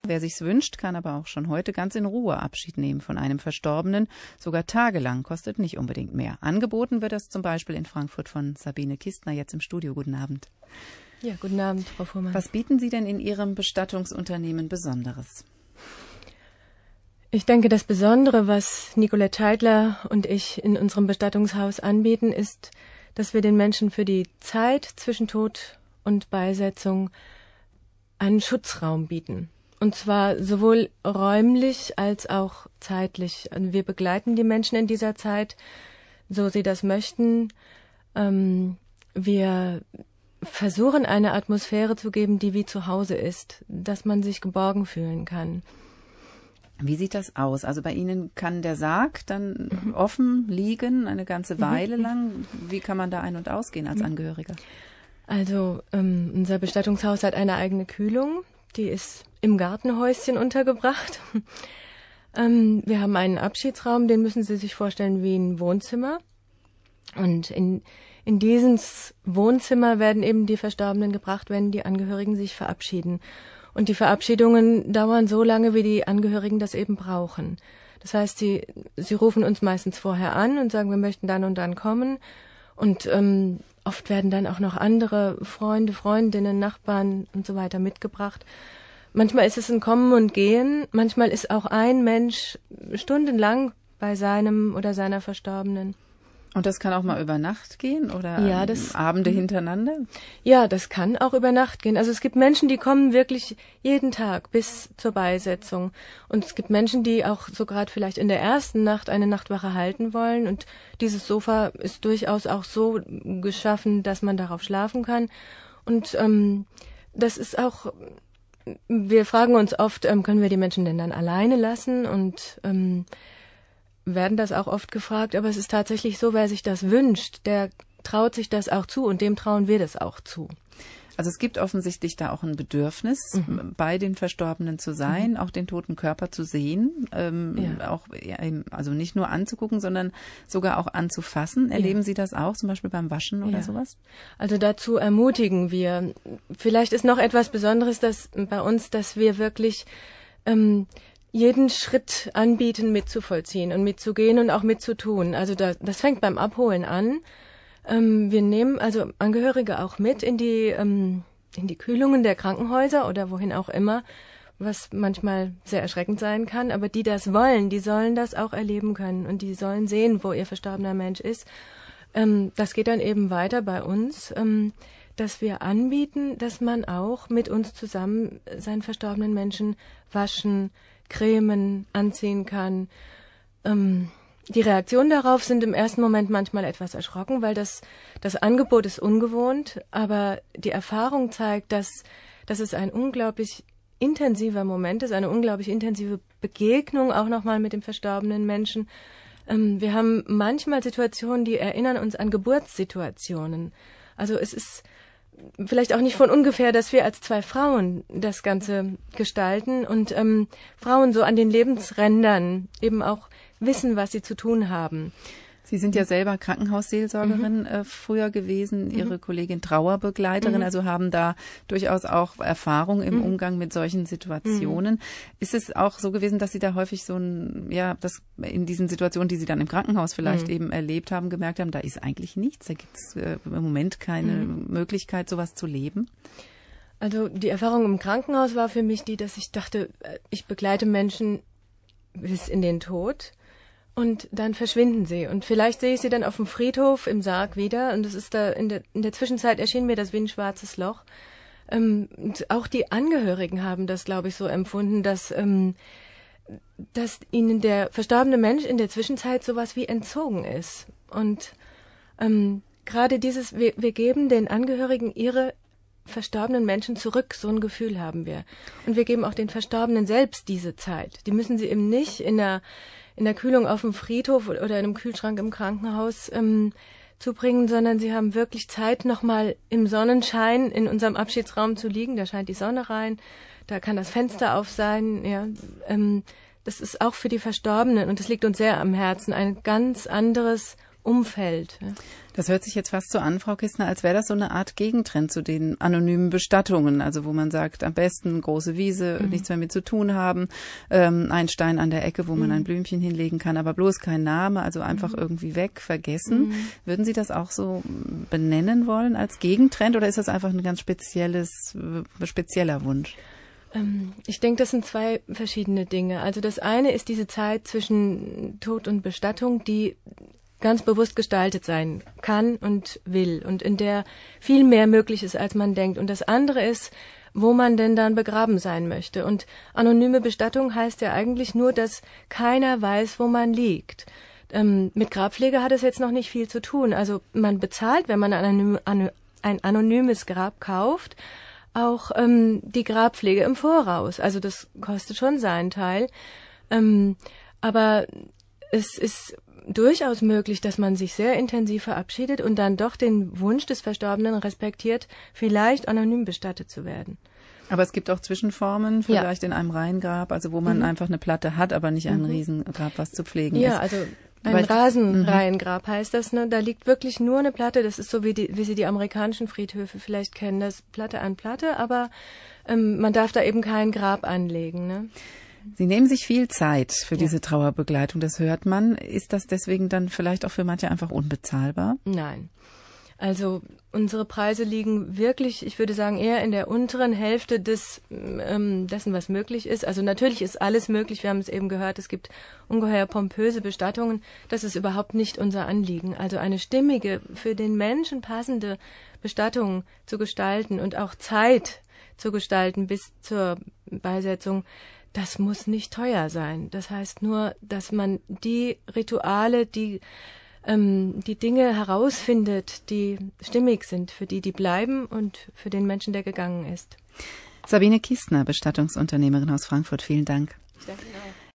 Wer sich's wünscht, kann aber auch schon heute ganz in Ruhe Abschied nehmen von einem Verstorbenen. Sogar tagelang, kostet nicht unbedingt mehr. Angeboten wird das zum Beispiel in Frankfurt von Sabine Kistner, jetzt im Studio. Guten Abend. Ja, guten Abend, Frau Fuhrmann. Was bieten Sie denn in Ihrem Bestattungsunternehmen Besonderes? Ich denke, das Besondere, was Nicolette Scheidler und ich in unserem Bestattungshaus anbieten, ist, dass wir den Menschen für die Zeit zwischen Tod und Beisetzung einen Schutzraum bieten. Und zwar sowohl räumlich als auch zeitlich. Wir begleiten die Menschen in dieser Zeit, so sie das möchten. Wir versuchen, eine Atmosphäre zu geben, die wie zu Hause ist, dass man sich geborgen fühlen kann. Wie sieht das aus? Also bei Ihnen kann der Sarg dann offen liegen, eine ganze Weile lang. Wie kann man da ein- und ausgehen als Angehöriger? Also unser Bestattungshaus hat eine eigene Kühlung. Die ist im Gartenhäuschen untergebracht. Wir haben einen Abschiedsraum, den müssen Sie sich vorstellen wie ein Wohnzimmer. Und in dieses Wohnzimmer werden eben die Verstorbenen gebracht, wenn die Angehörigen sich verabschieden. Und die Verabschiedungen dauern so lange, wie die Angehörigen das eben brauchen. Das heißt, sie rufen uns meistens vorher an und sagen, wir möchten dann und dann kommen. Und oft werden dann auch noch andere Freunde, Freundinnen, Nachbarn und so weiter mitgebracht. Manchmal ist es ein Kommen und Gehen. Manchmal ist auch ein Mensch stundenlang bei seinem oder seiner Verstorbenen. Und das kann auch mal über Nacht gehen oder Ja, Abende hintereinander? Ja, das kann auch über Nacht gehen. Also es gibt Menschen, die kommen wirklich jeden Tag bis zur Beisetzung. Und es gibt Menschen, die auch so gerade vielleicht in der ersten Nacht eine Nachtwache halten wollen. Und dieses Sofa ist durchaus auch so geschaffen, dass man darauf schlafen kann. Und das ist auch, wir fragen uns oft, können wir die Menschen denn dann alleine lassen? Und werden das auch oft gefragt, aber es ist tatsächlich so, wer sich das wünscht, der traut sich das auch zu und dem trauen wir das auch zu. Also es gibt offensichtlich da auch ein Bedürfnis, bei den Verstorbenen zu sein, auch den toten Körper zu sehen, auch also nicht nur anzugucken, sondern sogar auch anzufassen. Erleben Sie das auch, zum Beispiel beim Waschen oder sowas? Also dazu ermutigen wir. Vielleicht ist noch etwas Besonderes bei uns, dass wir wirklich jeden Schritt anbieten, mitzuvollziehen und mitzugehen und auch mitzutun. Also das fängt beim Abholen an. Wir nehmen also Angehörige auch mit in die Kühlungen der Krankenhäuser oder wohin auch immer, was manchmal sehr erschreckend sein kann. Aber die das wollen, die sollen das auch erleben können und die sollen sehen, wo ihr verstorbener Mensch ist. Das geht dann eben weiter bei uns, dass wir anbieten, dass man auch mit uns zusammen seinen verstorbenen Menschen waschen, cremen, anziehen kann. Die Reaktionen darauf sind im ersten Moment manchmal etwas erschrocken, weil das Angebot ist ungewohnt, aber die Erfahrung zeigt, dass es ein unglaublich intensiver Moment ist, eine unglaublich intensive Begegnung auch nochmal mit dem verstorbenen Menschen. Wir haben manchmal Situationen, die erinnern uns an Geburtssituationen. Also es ist vielleicht auch nicht von ungefähr, dass wir als zwei Frauen das Ganze gestalten und Frauen so an den Lebensrändern eben auch wissen, was sie zu tun haben. Sie sind ja selber Krankenhausseelsorgerin früher gewesen, Ihre Kollegin Trauerbegleiterin, also haben da durchaus auch Erfahrung im Umgang mit solchen Situationen. Ist es auch so gewesen, dass Sie da häufig das in diesen Situationen, die Sie dann im Krankenhaus vielleicht eben erlebt haben, gemerkt haben, da ist eigentlich nichts, da gibt es im Moment keine Möglichkeit, sowas zu leben? Also die Erfahrung im Krankenhaus war für mich die, dass ich dachte, ich begleite Menschen bis in den Tod. Und dann verschwinden sie. Und vielleicht sehe ich sie dann auf dem Friedhof im Sarg wieder. Und das ist da in der Zwischenzeit erschien mir das wie ein schwarzes Loch. Und auch die Angehörigen haben das, glaube ich, so empfunden, dass ihnen der verstorbene Mensch in der Zwischenzeit sowas wie entzogen ist. Und gerade dieses, wir geben den Angehörigen ihre verstorbenen Menschen zurück, so ein Gefühl haben wir. Und wir geben auch den Verstorbenen selbst diese Zeit. Die müssen sie eben nicht in der Kühlung auf dem Friedhof oder in einem Kühlschrank im Krankenhaus zubringen, sondern sie haben wirklich Zeit, nochmal im Sonnenschein in unserem Abschiedsraum zu liegen. Da scheint die Sonne rein, da kann das Fenster auf sein. Ja, das ist auch für die Verstorbenen, und das liegt uns sehr am Herzen, ein ganz anderes Umfeld. Das hört sich jetzt fast so an, Frau Kistner, als wäre das so eine Art Gegentrend zu den anonymen Bestattungen, also wo man sagt, am besten große Wiese, nichts mehr mit zu tun haben, ein Stein an der Ecke, wo man ein Blümchen hinlegen kann, aber bloß kein Name, also einfach irgendwie weg, vergessen. Würden Sie das auch so benennen wollen als Gegentrend oder ist das einfach ein ganz spezieller Wunsch? Ich denke, das sind zwei verschiedene Dinge. Also das eine ist diese Zeit zwischen Tod und Bestattung, die ganz bewusst gestaltet sein kann und will und in der viel mehr möglich ist, als man denkt. Und das andere ist, wo man denn dann begraben sein möchte. Und anonyme Bestattung heißt ja eigentlich nur, dass keiner weiß, wo man liegt. Mit Grabpflege hat es jetzt noch nicht viel zu tun. Also man bezahlt, wenn man ein anonymes Grab kauft, auch die Grabpflege im Voraus. Also das kostet schon seinen Teil. Aber es ist durchaus möglich, dass man sich sehr intensiv verabschiedet und dann doch den Wunsch des Verstorbenen respektiert, vielleicht anonym bestattet zu werden. Aber es gibt auch Zwischenformen, vielleicht in einem Reihengrab, also wo man einfach eine Platte hat, aber nicht ein Riesengrab, was zu pflegen ist. Ja, also ein Rasenreihengrab heißt das, ne? Da liegt wirklich nur eine Platte, das ist so wie Sie die amerikanischen Friedhöfe vielleicht kennen, das ist Platte an Platte, aber man darf da eben kein Grab anlegen, ne? Sie nehmen sich viel Zeit für diese Trauerbegleitung, das hört man. Ist das deswegen dann vielleicht auch für manche einfach unbezahlbar? Nein. Also unsere Preise liegen wirklich, ich würde sagen, eher in der unteren Hälfte dessen, was möglich ist. Also natürlich ist alles möglich, wir haben es eben gehört, es gibt ungeheuer pompöse Bestattungen. Das ist überhaupt nicht unser Anliegen. Also eine stimmige, für den Menschen passende Bestattung zu gestalten und auch Zeit zu gestalten bis zur Beisetzung, das muss nicht teuer sein. Das heißt nur, dass man die Rituale, die Dinge herausfindet, die stimmig sind, für die bleiben und für den Menschen, der gegangen ist. Sabine Kistner, Bestattungsunternehmerin aus Frankfurt, vielen Dank. Ich danke Ihnen auch.